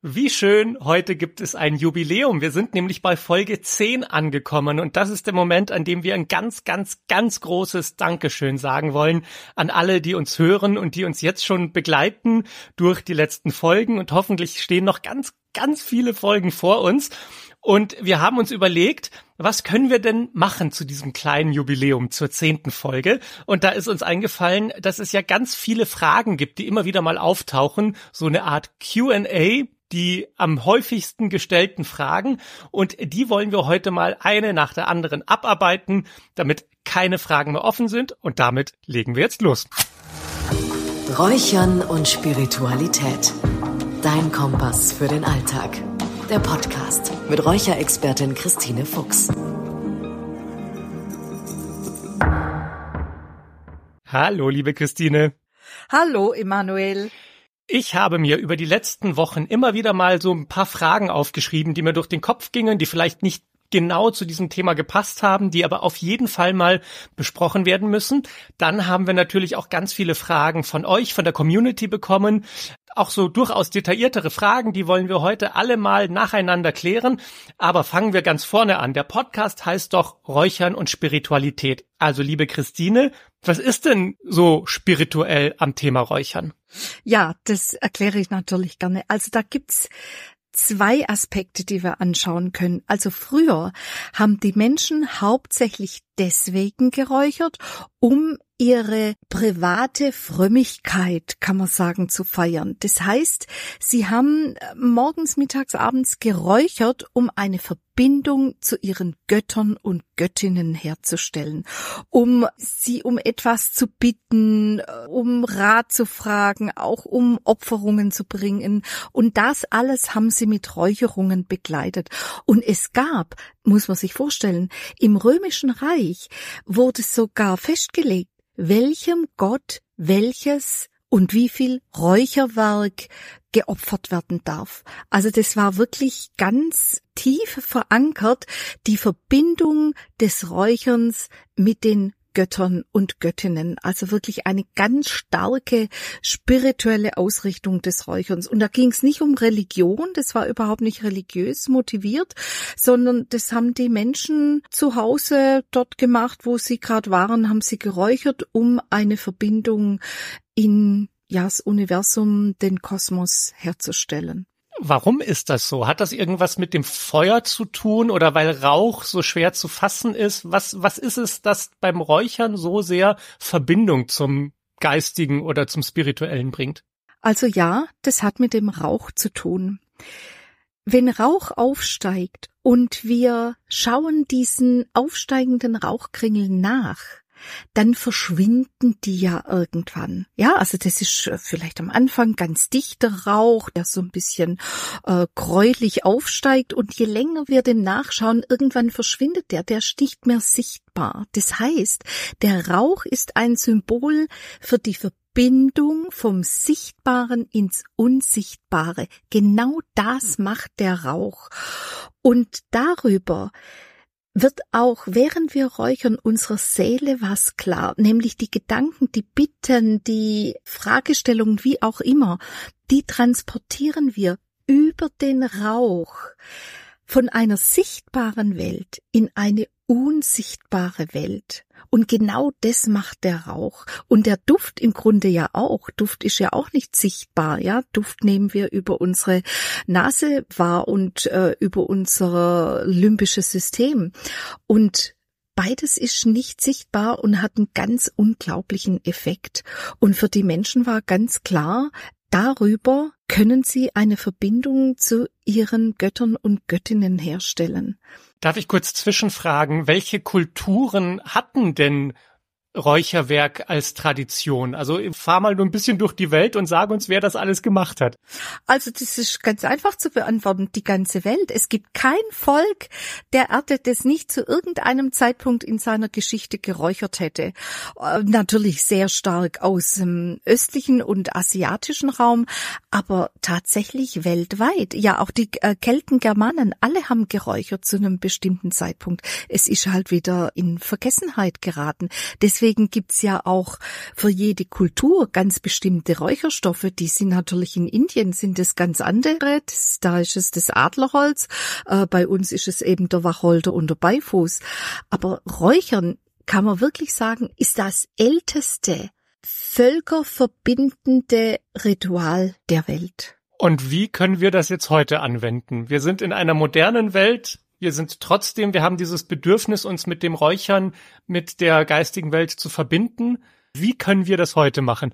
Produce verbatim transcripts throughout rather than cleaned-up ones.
Wie schön, heute gibt es ein Jubiläum. Wir sind nämlich bei Folge zehn angekommen und das ist der Moment, an dem wir ein ganz, ganz, ganz großes Dankeschön sagen wollen an alle, die uns hören und die uns jetzt schon begleiten durch die letzten Folgen und hoffentlich stehen noch ganz, ganz viele Folgen vor uns. Und wir haben uns überlegt, was können wir denn machen zu diesem kleinen Jubiläum, zur zehnten Folge? Und da ist uns eingefallen, dass es ja ganz viele Fragen gibt, die immer wieder mal auftauchen, so eine Art Q and A, die am häufigsten gestellten Fragen. Und die wollen wir heute mal eine nach der anderen abarbeiten, damit keine Fragen mehr offen sind. Und damit legen wir jetzt los. Räuchern und Spiritualität. Dein Kompass für den Alltag. Der Podcast mit Räucherexpertin Christine Fuchs. Hallo, liebe Christine. Hallo, Emanuel. Ich habe mir über die letzten Wochen immer wieder mal so ein paar Fragen aufgeschrieben, die mir durch den Kopf gingen, die vielleicht nicht genau zu diesem Thema gepasst haben, die aber auf jeden Fall mal besprochen werden müssen. Dann haben wir natürlich auch ganz viele Fragen von euch, von der Community bekommen. Auch so durchaus detailliertere Fragen, die wollen wir heute alle mal nacheinander klären. Aber fangen wir ganz vorne an. Der Podcast heißt doch Räuchern und Spiritualität. Also liebe Christine, was ist denn so spirituell am Thema Räuchern? Ja, das erkläre ich natürlich gerne. Also da gibt's zwei Aspekte, die wir anschauen können. Also früher haben die Menschen hauptsächlich deswegen geräuchert, um ihre private Frömmigkeit, kann man sagen, zu feiern. Das heißt, sie haben morgens, mittags, abends geräuchert, um eine Verbindung zu ihren Göttern und Göttinnen herzustellen, um sie um etwas zu bitten, um Rat zu fragen, auch um Opferungen zu bringen. Und das alles haben sie mit Räucherungen begleitet. Und es gab, muss man sich vorstellen, im Römischen Reich wurde sogar festgelegt, welchem Gott welches und wie viel Räucherwerk geopfert werden darf. Also das war wirklich ganz tief verankert, die Verbindung des Räucherns mit den Göttern und Göttinnen. Also wirklich eine ganz starke spirituelle Ausrichtung des Räucherns. Und da ging es nicht um Religion, das war überhaupt nicht religiös motiviert, sondern das haben die Menschen zu Hause dort gemacht, wo sie gerade waren, haben sie geräuchert, um eine Verbindung in ja, das Universum, den Kosmos herzustellen. Warum ist das so? Hat das irgendwas mit dem Feuer zu tun oder weil Rauch so schwer zu fassen ist? Was, was ist es, das beim Räuchern so sehr Verbindung zum Geistigen oder zum Spirituellen bringt? Also ja, das hat mit dem Rauch zu tun. Wenn Rauch aufsteigt und wir schauen diesen aufsteigenden Rauchkringeln nach, dann verschwinden die ja irgendwann. Ja, also das ist vielleicht am Anfang ganz dichter Rauch, der so ein bisschen äh, gräulich aufsteigt und je länger wir dem nachschauen, irgendwann verschwindet der, der ist nicht mehr sichtbar. Das heißt, der Rauch ist ein Symbol für die Verbindung vom Sichtbaren ins Unsichtbare. Genau das macht der Rauch. Und darüber wird auch, während wir räuchern, unserer Seele was klar, nämlich die Gedanken, die Bitten, die Fragestellungen, wie auch immer, die transportieren wir über den Rauch von einer sichtbaren Welt in eine unsichtbare Welt. Und genau das macht der Rauch. Und der Duft im Grunde ja auch. Duft ist ja auch nicht sichtbar, ja. Duft nehmen wir über unsere Nase wahr und äh, über unser limbisches System. Und beides ist nicht sichtbar und hat einen ganz unglaublichen Effekt. Und für die Menschen war ganz klar, darüber können sie eine Verbindung zu ihren Göttern und Göttinnen herstellen. Darf ich kurz zwischenfragen, welche Kulturen hatten denn Räucherwerk als Tradition? Also fahr mal nur ein bisschen durch die Welt und sag uns, wer das alles gemacht hat. Also das ist ganz einfach zu beantworten, die ganze Welt. Es gibt kein Volk der Erde, das nicht zu irgendeinem Zeitpunkt in seiner Geschichte geräuchert hätte. Natürlich sehr stark aus dem östlichen und asiatischen Raum, aber tatsächlich weltweit. Ja, auch die Kelten, Germanen, alle haben geräuchert zu einem bestimmten Zeitpunkt. Es ist halt wieder in Vergessenheit geraten. Deswegen deswegen gibt's ja auch für jede Kultur ganz bestimmte Räucherstoffe. Die sind natürlich in Indien, sind es ganz andere. Das, da ist es das Adlerholz. Äh, bei uns ist es eben der Wacholder und der Beifuß. Aber Räuchern, kann man wirklich sagen, ist das älteste völkerverbindende Ritual der Welt. Und wie können wir das jetzt heute anwenden? Wir sind in einer modernen Welt. Wir sind trotzdem, wir haben dieses Bedürfnis, uns mit dem Räuchern, mit der geistigen Welt zu verbinden. Wie können wir das heute machen?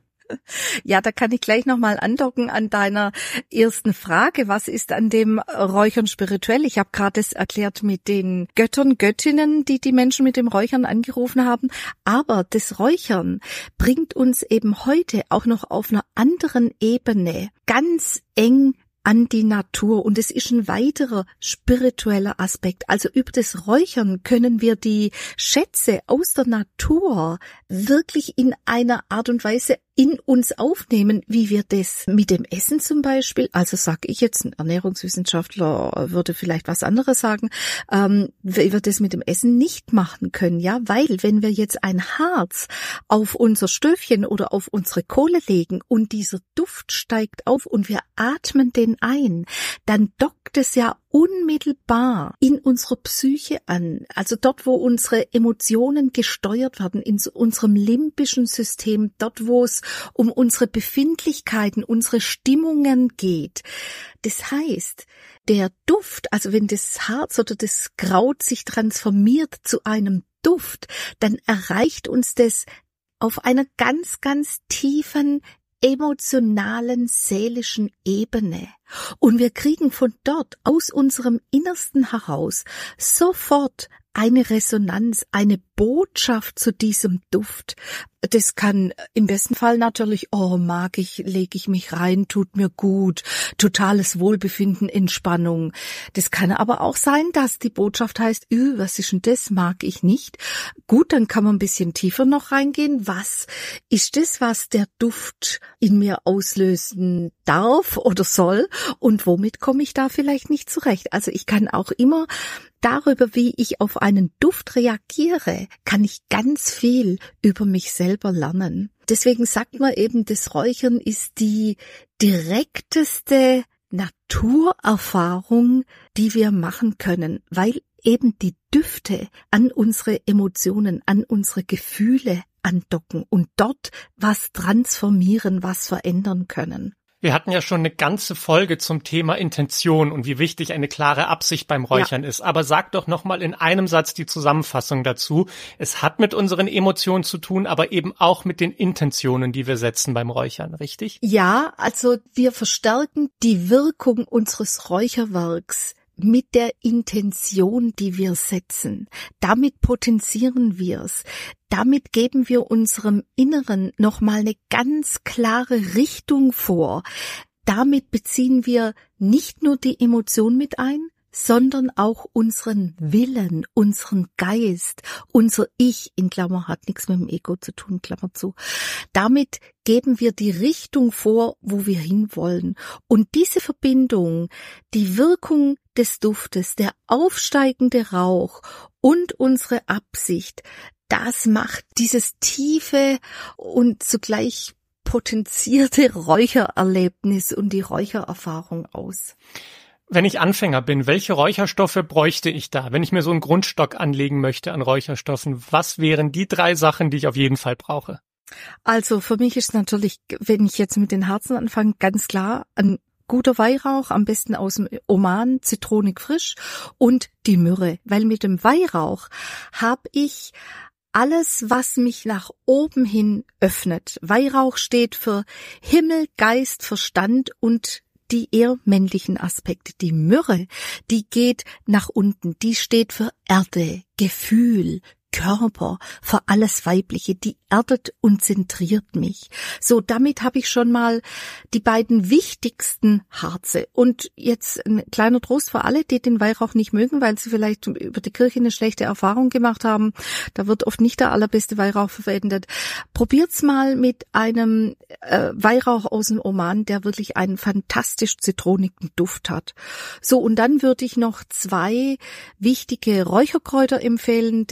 Ja, da kann ich gleich nochmal andocken an deiner ersten Frage. Was ist an dem Räuchern spirituell? Ich habe gerade es erklärt mit den Göttern, Göttinnen, die die Menschen mit dem Räuchern angerufen haben. Aber das Räuchern bringt uns eben heute auch noch auf einer anderen Ebene ganz eng an die Natur, und es ist ein weiterer spiritueller Aspekt. Also über das Räuchern können wir die Schätze aus der Natur wirklich in einer Art und Weise in uns aufnehmen, wie wir das mit dem Essen zum Beispiel, also sag ich jetzt, ein Ernährungswissenschaftler würde vielleicht was anderes sagen, ähm, wie wir das mit dem Essen nicht machen können, ja, weil wenn wir jetzt ein Harz auf unser Stöfchen oder auf unsere Kohle legen und dieser Duft steigt auf und wir atmen den ein, dann dockt es ja unmittelbar in unserer Psyche an, also dort, wo unsere Emotionen gesteuert werden, in unserem limbischen System, dort, wo es um unsere Befindlichkeiten, unsere Stimmungen geht. Das heißt, der Duft, also wenn das Harz oder das Kraut sich transformiert zu einem Duft, dann erreicht uns das auf einer ganz, ganz tiefen emotionalen, seelischen Ebene. Und wir kriegen von dort, aus unserem Innersten heraus, sofort eine Resonanz, eine Botschaft zu diesem Duft. Das kann im besten Fall natürlich, oh, mag ich, lege ich mich rein, tut mir gut, totales Wohlbefinden, Entspannung. Das kann aber auch sein, dass die Botschaft heißt, Ü, was ist denn das, mag ich nicht. Gut, dann kann man ein bisschen tiefer noch reingehen. Was ist das, was der Duft in mir auslösen darf oder soll? Und womit komme ich da vielleicht nicht zurecht? Also ich kann auch immer darüber, wie ich auf einen Duft reagiere, kann ich ganz viel über mich selber lernen. Deswegen sagt man eben, das Räuchern ist die direkteste Naturerfahrung, die wir machen können, weil eben die Düfte an unsere Emotionen, an unsere Gefühle andocken und dort was transformieren, was verändern können. Wir hatten ja schon eine ganze Folge zum Thema Intention und wie wichtig eine klare Absicht beim Räuchern ja. ist. Aber sag doch nochmal in einem Satz die Zusammenfassung dazu. Es hat mit unseren Emotionen zu tun, aber eben auch mit den Intentionen, die wir setzen beim Räuchern, richtig? Ja, also wir verstärken die Wirkung unseres Räucherwerks mit der Intention, die wir setzen. Damit potenzieren wir es. Damit geben wir unserem Inneren nochmal eine ganz klare Richtung vor. Damit beziehen wir nicht nur die Emotion mit ein, sondern auch unseren Willen, unseren Geist, unser Ich, in Klammer, hat nichts mit dem Ego zu tun, Klammer zu. Damit geben wir die Richtung vor, wo wir hinwollen. Und diese Verbindung, die Wirkung des Duftes, der aufsteigende Rauch und unsere Absicht, das macht dieses tiefe und zugleich potenzierte Räuchererlebnis und die Räuchererfahrung aus. Wenn ich Anfänger bin, welche Räucherstoffe bräuchte ich da? Wenn ich mir so einen Grundstock anlegen möchte an Räucherstoffen, was wären die drei Sachen, die ich auf jeden Fall brauche? Also für mich ist natürlich, wenn ich jetzt mit den Harzen anfange, ganz klar ein guter Weihrauch, am besten aus dem Oman, zitronig frisch, und die Myrrhe. Weil mit dem Weihrauch habe ich alles, was mich nach oben hin öffnet. Weihrauch steht für Himmel, Geist, Verstand und die eher männlichen Aspekte. Die Myrrhe, die geht nach unten, die steht für Erde, Gefühl, Körper, für alles Weibliche, die erdet und zentriert mich. So, damit habe ich schon mal die beiden wichtigsten Harze. Und jetzt ein kleiner Trost für alle, die den Weihrauch nicht mögen, weil sie vielleicht über die Kirche eine schlechte Erfahrung gemacht haben. Da wird oft nicht der allerbeste Weihrauch verwendet. Probiert's mal mit einem äh, Weihrauch aus dem Oman, der wirklich einen fantastisch zitronigen Duft hat. So, und dann würde ich noch zwei wichtige Räucherkräuter empfehlen. Das ist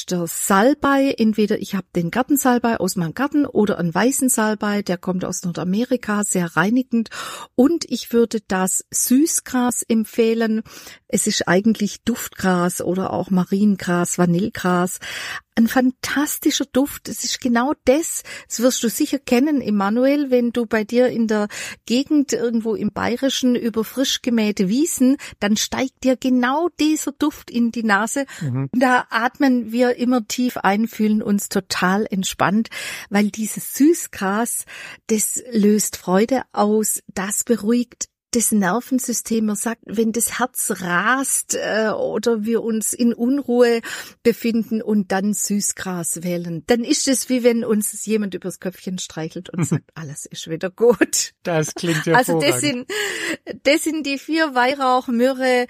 ist der Salbei. Entweder ich habe den Gartensalbei aus meinem Garten oder einen weißen Salbei, der kommt aus Nordamerika, sehr reinigend. Und ich würde das Süßgras empfehlen. Es ist eigentlich Duftgras oder auch Mariengras, Vanillegras. Ein fantastischer Duft. Es ist genau das, das wirst du sicher kennen, Emanuel, wenn du bei dir in der Gegend irgendwo im Bayerischen über frisch gemähte Wiesen, dann steigt dir genau dieser Duft in die Nase. Mhm. Da atmen wir immer tief ein, fühlen uns total entspannt, weil dieses Süßgras, das löst Freude aus, das beruhigt das Nervensystem. Man sagt, wenn das Herz rast äh, oder wir uns in Unruhe befinden und dann Süßgras wählen, dann ist es wie wenn uns jemand übers Köpfchen streichelt und sagt, alles ist wieder gut. Das klingt hervorragend. Also das sind, das sind die vier: Weihrauch, Myrrhe,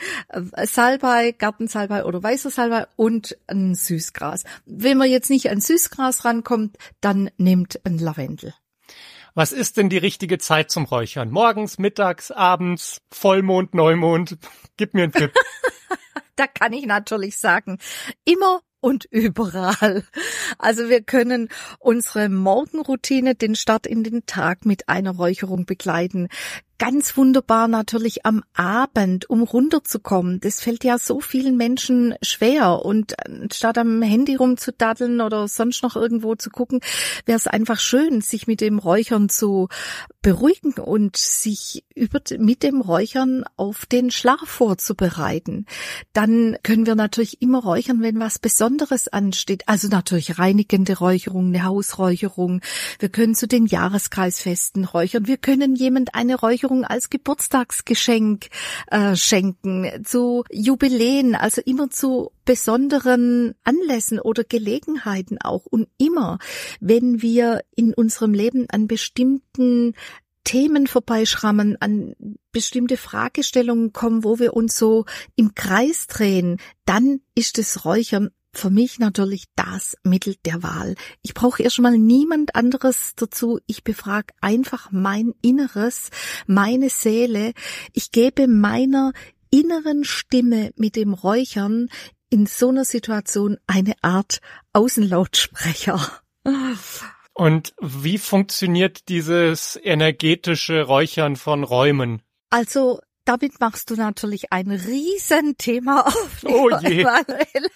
Salbei, Gartensalbei oder weißer Salbei und ein Süßgras. Wenn man jetzt nicht an Süßgras rankommt, dann nimmt ein Lavendel. Was ist denn die richtige Zeit zum Räuchern? Morgens, mittags, abends, Vollmond, Neumond? Gib mir einen Tipp. Da kann ich natürlich sagen, immer und überall. Also wir können unsere Morgenroutine, den Start in den Tag mit einer Räucherung begleiten. Ganz wunderbar natürlich am Abend, um runterzukommen. Das fällt ja so vielen Menschen schwer. Und statt am Handy rumzudaddeln oder sonst noch irgendwo zu gucken, wäre es einfach schön, sich mit dem Räuchern zu beruhigen und sich über, mit dem Räuchern auf den Schlaf vorzubereiten. Dann können wir natürlich immer räuchern, wenn was Besonderes ansteht. Also natürlich reinigende Räucherung, eine Hausräucherung. Wir können zu den Jahreskreisfesten räuchern. Wir können jemand eine Räucherung als Geburtstagsgeschenk äh, schenken, zu Jubiläen, also immer zu besonderen Anlässen oder Gelegenheiten auch. Und immer, wenn wir in unserem Leben an bestimmten Themen vorbeischrammen, an bestimmte Fragestellungen kommen, wo wir uns so im Kreis drehen, dann ist das Räuchern für mich natürlich das Mittel der Wahl. Ich brauche erst mal niemand anderes dazu. Ich befrage einfach mein Inneres, meine Seele. Ich gebe meiner inneren Stimme mit dem Räuchern in so einer Situation eine Art Außenlautsprecher. Und wie funktioniert dieses energetische Räuchern von Räumen? Also damit machst du natürlich ein Riesenthema auf. Oh je. Emanuel.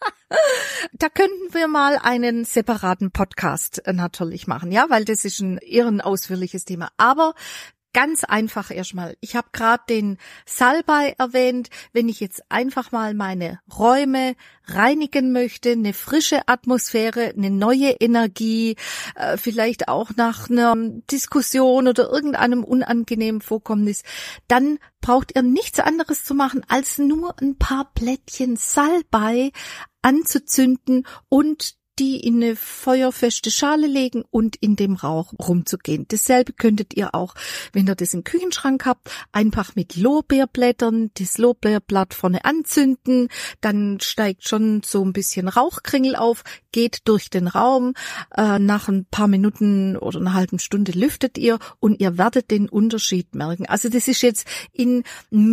Da könnten wir mal einen separaten Podcast natürlich machen, ja, weil das ist ein eher ein ausführliches Thema. Aber ganz einfach erstmal. Ich habe gerade den Salbei erwähnt. Wenn ich jetzt einfach mal meine Räume reinigen möchte, eine frische Atmosphäre, eine neue Energie, äh, vielleicht auch nach einer Diskussion oder irgendeinem unangenehmen Vorkommnis, dann braucht ihr nichts anderes zu machen, als nur ein paar Plättchen Salbei anzuzünden und die in eine feuerfeste Schale legen und in dem Rauch rumzugehen. Dasselbe könntet ihr auch, wenn ihr das im Küchenschrank habt, einfach mit Lorbeerblättern das Lorbeerblatt vorne anzünden, dann steigt schon so ein bisschen Rauchkringel auf, geht durch den Raum, äh, nach ein paar Minuten oder einer halben Stunde lüftet ihr und ihr werdet den Unterschied merken. Also das ist jetzt in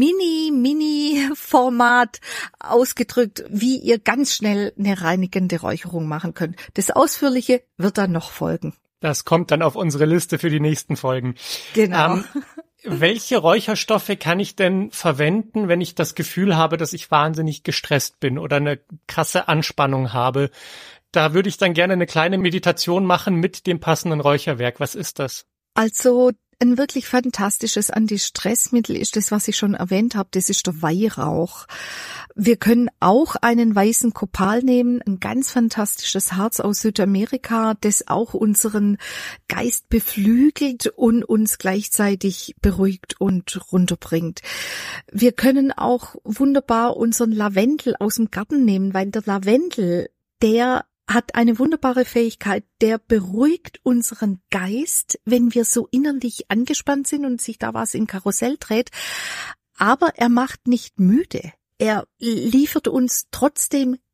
Mini-Mini-Format ausgedrückt, wie ihr ganz schnell eine reinigende Räucherung machen könnt. Das Ausführliche wird dann noch folgen. Das kommt dann auf unsere Liste für die nächsten Folgen. Genau. Ähm, welche Räucherstoffe kann ich denn verwenden, wenn ich das Gefühl habe, dass ich wahnsinnig gestresst bin oder eine krasse Anspannung habe? Da würde ich dann gerne eine kleine Meditation machen mit dem passenden Räucherwerk. Was ist das? Also ein wirklich fantastisches Antistressmittel ist das, was ich schon erwähnt habe. Das ist der Weihrauch. Wir können auch einen weißen Kopal nehmen, ein ganz fantastisches Harz aus Südamerika, das auch unseren Geist beflügelt und uns gleichzeitig beruhigt und runterbringt. Wir können auch wunderbar unseren Lavendel aus dem Garten nehmen, weil der Lavendel, der hat eine wunderbare Fähigkeit, der beruhigt unseren Geist, wenn wir so innerlich angespannt sind und sich da was im Karussell dreht. Aber er macht nicht müde. Er liefert uns trotzdem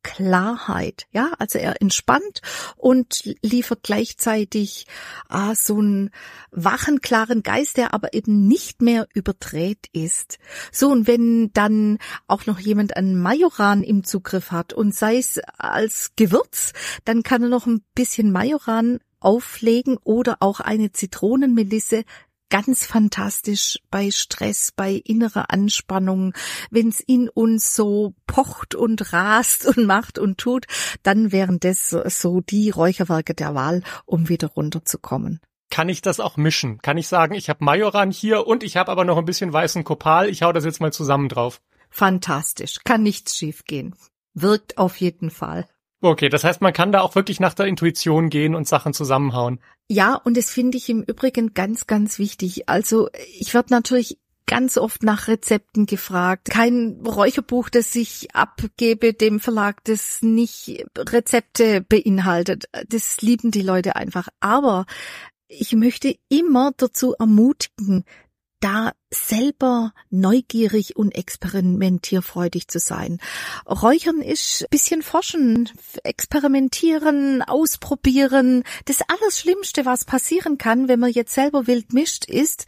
Klarheit. Ja, also er entspannt und liefert gleichzeitig ah, so einen wachen, klaren Geist, der aber eben nicht mehr überdreht ist. So, und wenn dann auch noch jemand einen Majoran im Zugriff hat und sei es als Gewürz, dann kann er noch ein bisschen Majoran auflegen oder auch eine Zitronenmelisse. Ganz fantastisch bei Stress, bei innerer Anspannung. Wenn es in uns so pocht und rast und macht und tut, dann wären das so die Räucherwerke der Wahl, um wieder runterzukommen. Kann ich das auch mischen? Kann ich sagen, ich habe Majoran hier und ich habe aber noch ein bisschen weißen Kopal. Ich hau das jetzt mal zusammen drauf. Fantastisch. Kann nichts schiefgehen. Wirkt auf jeden Fall. Okay, das heißt, man kann da auch wirklich nach der Intuition gehen und Sachen zusammenhauen. Ja, und das finde ich im Übrigen ganz, ganz wichtig. Also ich werde natürlich ganz oft nach Rezepten gefragt. Kein Räucherbuch, das ich abgebe dem Verlag, das nicht Rezepte beinhaltet. Das lieben die Leute einfach. Aber ich möchte immer dazu ermutigen, da selber neugierig und experimentierfreudig zu sein. Räuchern ist ein bisschen forschen, experimentieren, ausprobieren. Das Allerschlimmste, was passieren kann, wenn man jetzt selber wild mischt, ist,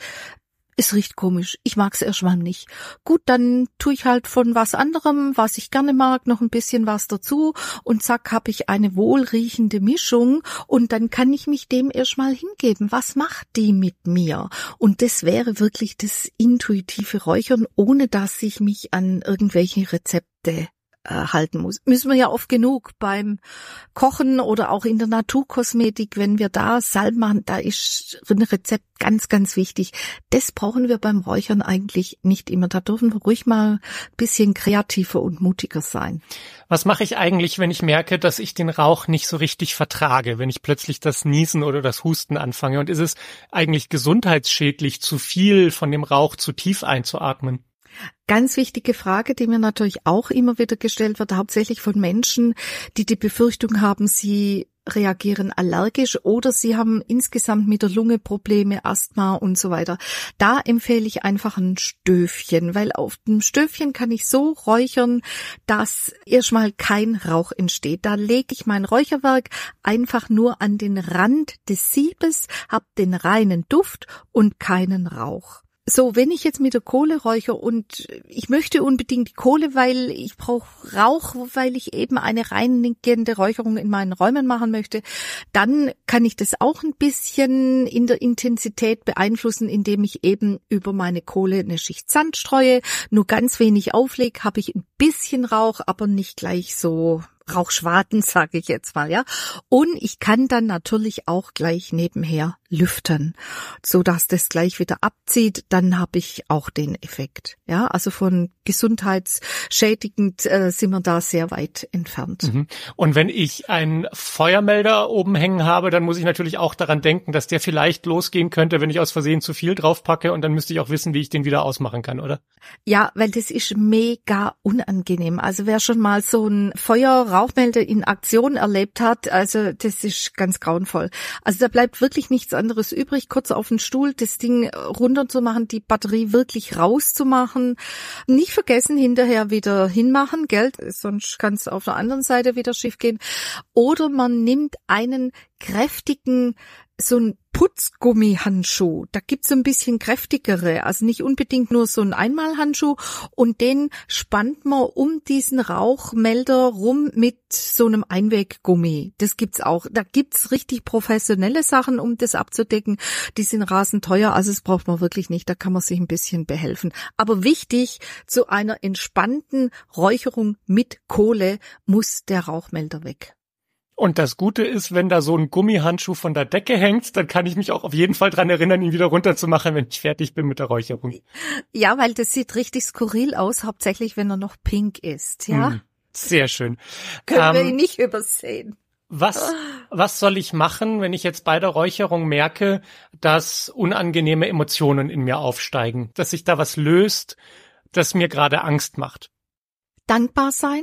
es riecht komisch. Ich mag's erstmal nicht. Gut, dann tue ich halt von was anderem, was ich gerne mag, noch ein bisschen was dazu und zack, habe ich eine wohlriechende Mischung und dann kann ich mich dem erstmal hingeben. Was macht die mit mir? Und das wäre wirklich das intuitive Räuchern, ohne dass ich mich an irgendwelche Rezepte halten muss. Müssen wir ja oft genug beim Kochen oder auch in der Naturkosmetik, wenn wir da Salben machen, da ist ein Rezept ganz, ganz wichtig. Das brauchen wir beim Räuchern eigentlich nicht immer. Da dürfen wir ruhig mal ein bisschen kreativer und mutiger sein. Was mache ich eigentlich, wenn ich merke, dass ich den Rauch nicht so richtig vertrage, wenn ich plötzlich das Niesen oder das Husten anfange? Und ist es eigentlich gesundheitsschädlich, zu viel von dem Rauch zu tief einzuatmen? Ganz wichtige Frage, die mir natürlich auch immer wieder gestellt wird, hauptsächlich von Menschen, die die Befürchtung haben, sie reagieren allergisch oder sie haben insgesamt mit der Lunge Probleme, Asthma und so weiter. Da empfehle ich einfach ein Stöfchen, weil auf dem Stöfchen kann ich so räuchern, dass erstmal kein Rauch entsteht. Da lege ich mein Räucherwerk einfach nur an den Rand des Siebes, habe den reinen Duft und keinen Rauch. So, wenn ich jetzt mit der Kohle räuchere und ich möchte unbedingt die Kohle, weil ich brauche Rauch, weil ich eben eine reinigende Räucherung in meinen Räumen machen möchte, dann kann ich das auch ein bisschen in der Intensität beeinflussen, indem ich eben über meine Kohle eine Schicht Sand streue, nur ganz wenig auflege, habe ich ein bisschen Rauch, aber nicht gleich so Rauchschwaden, sage ich jetzt mal, ja. Und ich kann dann natürlich auch gleich nebenher lüften, so dass das gleich wieder abzieht. Dann habe ich auch den Effekt, ja. Also von gesundheitsschädigend äh, sind wir da sehr weit entfernt. Mhm. Und wenn ich einen Feuermelder oben hängen habe, dann muss ich natürlich auch daran denken, dass der vielleicht losgehen könnte, wenn ich aus Versehen zu viel draufpacke. Und dann müsste ich auch wissen, wie ich den wieder ausmachen kann, oder? Ja, weil das ist mega unangenehm. Also wer schon mal so ein Feuerrauchmelder in Aktion erlebt hat, also das ist ganz grauenvoll. Also da bleibt wirklich nichts anderes übrig, kurz auf den Stuhl das Ding runterzumachen, die Batterie wirklich rauszumachen. Nicht vergessen, hinterher wieder hinmachen, gell? Sonst kann es auf der anderen Seite wieder schief gehen. Oder man nimmt einen kräftigen, so ein Putzgummihandschuh. Da gibt's so ein bisschen kräftigere, also nicht unbedingt nur so ein Einmalhandschuh und den spannt man um diesen Rauchmelder rum mit so einem Einweggummi. Das gibt's auch. Da gibt's richtig professionelle Sachen, um das abzudecken. Die sind rasend teuer, also das braucht man wirklich nicht. Da kann man sich ein bisschen behelfen. Aber wichtig, zu einer entspannten Räucherung mit Kohle muss der Rauchmelder weg. Und das Gute ist, wenn da so ein Gummihandschuh von der Decke hängt, dann kann ich mich auch auf jeden Fall dran erinnern, ihn wieder runterzumachen, wenn ich fertig bin mit der Räucherung. Ja, weil das sieht richtig skurril aus, hauptsächlich wenn er noch pink ist, ja. Hm, sehr schön. Können ähm, wir ihn nicht übersehen. Was, was soll ich machen, wenn ich jetzt bei der Räucherung merke, dass unangenehme Emotionen in mir aufsteigen, dass sich da was löst, das mir gerade Angst macht? Dankbar sein,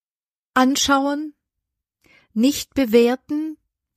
anschauen, nicht bewerten,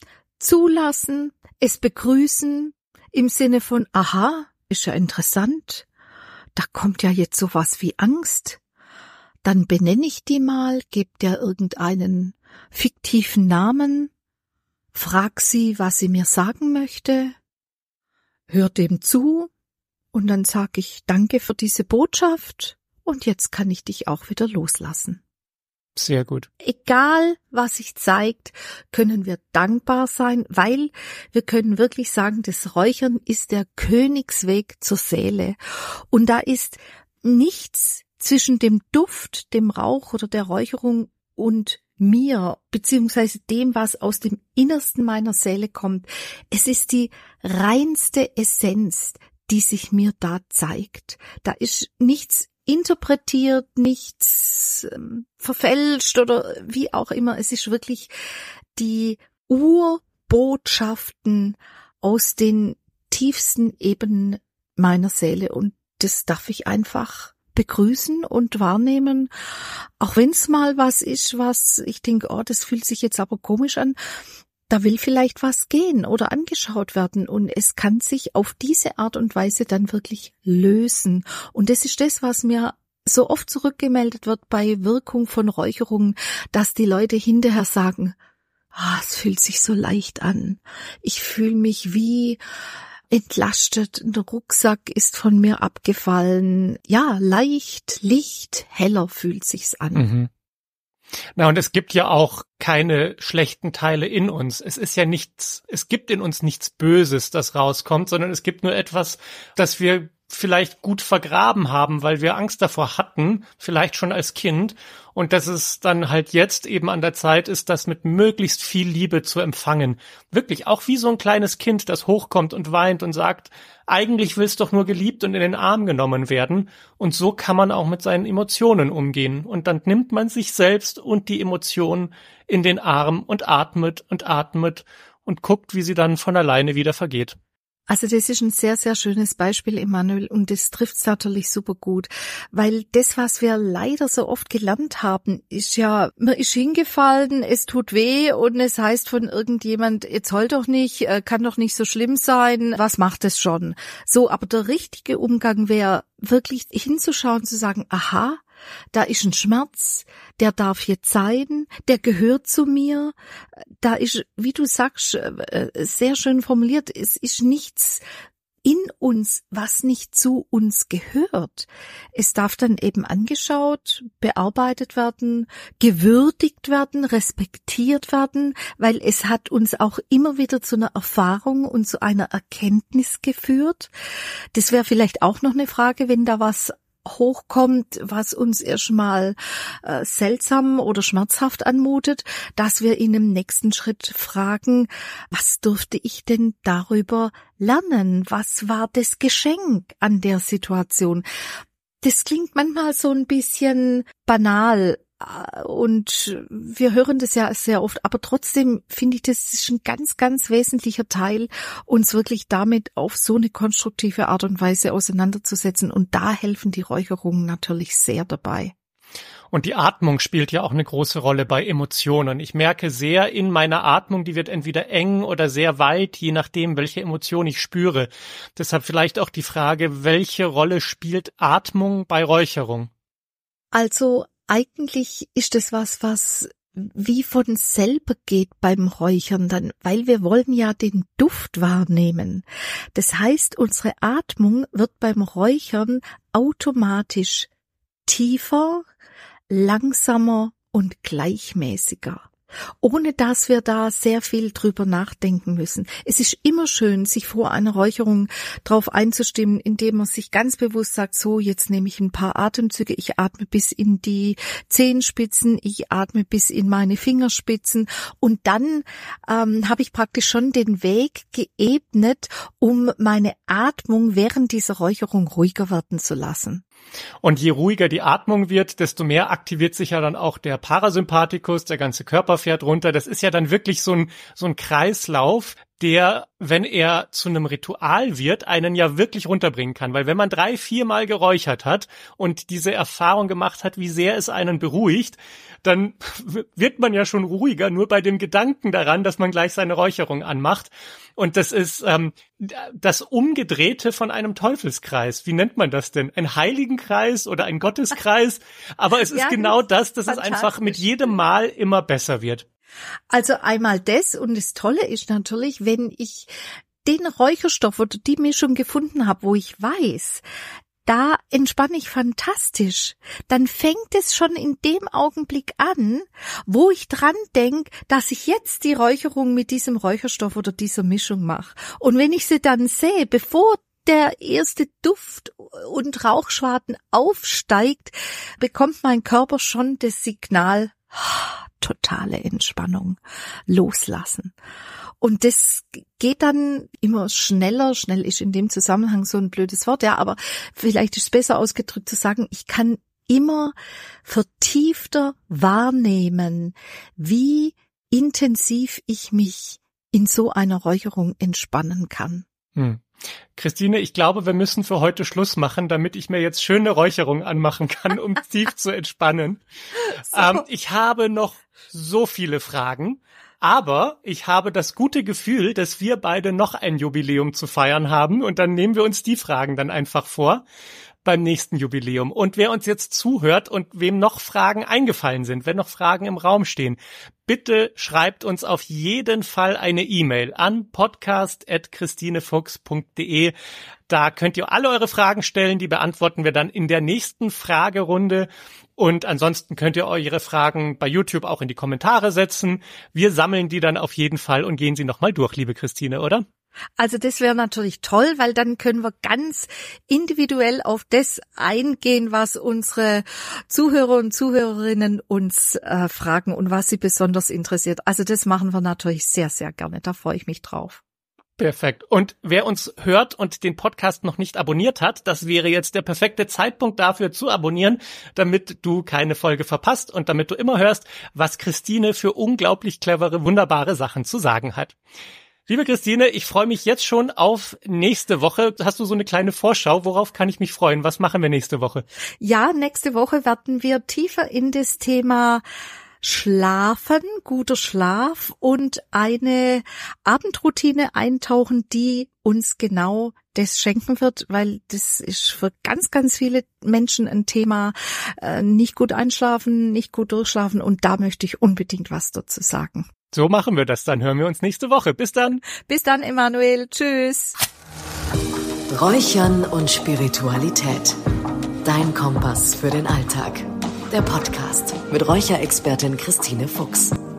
zulassen, es begrüßen, im Sinne von, aha, ist ja interessant, da kommt ja jetzt sowas wie Angst. dann benenne ich die mal, gebe dir irgendeinen fiktiven Namen, frag sie, was sie mir sagen möchte, hör dem zu und dann sage ich danke für diese Botschaft und jetzt kann ich dich auch wieder loslassen. Sehr gut. Egal, was sich zeigt, können wir dankbar sein, weil wir können wirklich sagen, das Räuchern ist der Königsweg zur Seele. Und da ist nichts zwischen dem Duft, dem Rauch oder der Räucherung und mir, beziehungsweise dem, was aus dem Innersten meiner Seele kommt. Es ist die reinste Essenz, die sich mir da zeigt. Da ist nichts interpretiert, nichts ähm, verfälscht oder wie auch immer. Es ist wirklich die Urbotschaften aus den tiefsten Ebenen meiner Seele und das darf ich einfach begrüßen und wahrnehmen, auch wenn es mal was ist, was ich denke, oh, das fühlt sich jetzt aber komisch an. Da will vielleicht was gehen oder angeschaut werden und es kann sich auf diese Art und Weise dann wirklich lösen. Und das ist das, was mir so oft zurückgemeldet wird bei Wirkung von Räucherungen, dass die Leute hinterher sagen, ah, es fühlt sich so leicht an. Ich fühle mich wie entlastet, der Rucksack ist von mir abgefallen. Ja, leicht, licht, heller fühlt sich's an. Mhm. Na, und es gibt ja auch keine schlechten Teile in uns. Es ist ja nichts, es gibt in uns nichts Böses, das rauskommt, sondern es gibt nur etwas, das wir vielleicht gut vergraben haben, weil wir Angst davor hatten, vielleicht schon als Kind, und dass es dann halt jetzt eben an der Zeit ist, das mit möglichst viel Liebe zu empfangen. Wirklich, auch wie so ein kleines Kind, das hochkommt und weint und sagt, eigentlich willst du doch nur geliebt und in den Arm genommen werden. Und so kann man auch mit seinen Emotionen umgehen. Und dann nimmt man sich selbst und die Emotionen in den Arm und atmet und atmet und guckt, wie sie dann von alleine wieder vergeht. Also das ist ein sehr, sehr schönes Beispiel, Emanuel, und das trifft's natürlich super gut, weil das, was wir leider so oft gelernt haben, ist ja, man ist hingefallen, es tut weh und es heißt von irgendjemand, jetzt heul doch nicht, kann doch nicht so schlimm sein, was macht es schon? So, aber der richtige Umgang wäre wirklich hinzuschauen, zu sagen, aha, da ist ein Schmerz, der darf jetzt sein, der gehört zu mir. Da ist, wie du sagst, sehr schön formuliert, es ist nichts in uns, was nicht zu uns gehört. Es darf dann eben angeschaut, bearbeitet werden, gewürdigt werden, respektiert werden, weil es hat uns auch immer wieder zu einer Erfahrung und zu einer Erkenntnis geführt. Das wäre vielleicht auch noch eine Frage, wenn da was hochkommt, was uns erstmal äh, seltsam oder schmerzhaft anmutet, dass wir in dem nächsten Schritt fragen, was durfte ich denn darüber lernen? Was war das Geschenk an der Situation? Das klingt manchmal so ein bisschen banal, und wir hören das ja sehr oft, aber trotzdem finde ich, das ist ein ganz, ganz wesentlicher Teil, uns wirklich damit auf so eine konstruktive Art und Weise auseinanderzusetzen. Und da helfen die Räucherungen natürlich sehr dabei. Und die Atmung spielt ja auch eine große Rolle bei Emotionen. Ich merke sehr in meiner Atmung, die wird entweder eng oder sehr weit, je nachdem, welche Emotion ich spüre. Deshalb vielleicht auch die Frage, welche Rolle spielt Atmung bei Räucherung? Also eigentlich ist das was, was wie von selber geht beim Räuchern dann, weil wir wollen ja den Duft wahrnehmen. Das heißt, unsere Atmung wird beim Räuchern automatisch tiefer, langsamer und gleichmäßiger, ohne dass wir da sehr viel drüber nachdenken müssen. Es ist immer schön, sich vor einer Räucherung drauf einzustimmen, indem man sich ganz bewusst sagt, so, jetzt nehme ich ein paar Atemzüge, ich atme bis in die Zehenspitzen, ich atme bis in meine Fingerspitzen und dann ähm, habe ich praktisch schon den Weg geebnet, um meine Atmung während dieser Räucherung ruhiger werden zu lassen. Und je ruhiger die Atmung wird, desto mehr aktiviert sich ja dann auch der Parasympathikus, der ganze Körper fährt runter. Das ist ja dann wirklich so ein, so ein Kreislauf, der, wenn er zu einem Ritual wird, einen ja wirklich runterbringen kann. Weil wenn man drei, viermal geräuchert hat und diese Erfahrung gemacht hat, wie sehr es einen beruhigt, dann wird man ja schon ruhiger, nur bei dem Gedanken daran, dass man gleich seine Räucherung anmacht. Und das ist ähm, das Umgedrehte von einem Teufelskreis. Wie nennt man das denn? Ein Heiligenkreis oder ein Gotteskreis? Aber es ist ja, genau das, dass es einfach mit jedem Mal immer besser wird. Also einmal das, und das Tolle ist natürlich, wenn ich den Räucherstoff oder die Mischung gefunden habe, wo ich weiß, da entspanne ich fantastisch, dann fängt es schon in dem Augenblick an, wo ich dran denke, dass ich jetzt die Räucherung mit diesem Räucherstoff oder dieser Mischung mache. Und wenn ich sie dann sehe, bevor der erste Duft und Rauchschwaden aufsteigt, bekommt mein Körper schon das Signal, totale Entspannung, loslassen. Und das geht dann immer schneller. Schnell ist in dem Zusammenhang so ein blödes Wort, ja, aber vielleicht ist es besser ausgedrückt zu sagen, ich kann immer vertiefter wahrnehmen, wie intensiv ich mich in so einer Räucherung entspannen kann. Hm. Christine, ich glaube, wir müssen für heute Schluss machen, damit ich mir jetzt schöne Räucherung anmachen kann, um tief zu entspannen. So. Ähm, ich habe noch so viele Fragen, aber ich habe das gute Gefühl, dass wir beide noch ein Jubiläum zu feiern haben, und dann nehmen wir uns die Fragen dann einfach vor beim nächsten Jubiläum. Und wer uns jetzt zuhört und wem noch Fragen eingefallen sind, wenn noch Fragen im Raum stehen, bitte schreibt uns auf jeden Fall eine E-Mail an podcast at christinefuchs punkt de. Da könnt ihr alle eure Fragen stellen, die beantworten wir dann in der nächsten Fragerunde. Und ansonsten könnt ihr eure Fragen bei YouTube auch in die Kommentare setzen. Wir sammeln die dann auf jeden Fall und gehen sie nochmal durch, liebe Christine, oder? Also das wäre natürlich toll, weil dann können wir ganz individuell auf das eingehen, was unsere Zuhörer und Zuhörerinnen uns äh, fragen und was sie besonders interessiert. Also das machen wir natürlich sehr, sehr gerne. Da freue ich mich drauf. Perfekt. Und wer uns hört und den Podcast noch nicht abonniert hat, das wäre jetzt der perfekte Zeitpunkt dafür zu abonnieren, damit du keine Folge verpasst und damit du immer hörst, was Christine für unglaublich clevere, wunderbare Sachen zu sagen hat. Liebe Christine, ich freue mich jetzt schon auf nächste Woche. Hast du so eine kleine Vorschau? Worauf kann ich mich freuen? Was machen wir nächste Woche? Ja, nächste Woche werden wir tiefer in das Thema Schlafen, guter Schlaf und eine Abendroutine eintauchen, die uns genau das schenken wird, weil das ist für ganz, ganz viele Menschen ein Thema, äh, nicht gut einschlafen, nicht gut durchschlafen, und da möchte ich unbedingt was dazu sagen. So machen wir das, dann hören wir uns nächste Woche. Bis dann. Bis dann, Emanuel. Tschüss. Räuchern und Spiritualität. Dein Kompass für den Alltag. Der Podcast mit Räucherexpertin Christine Fuchs.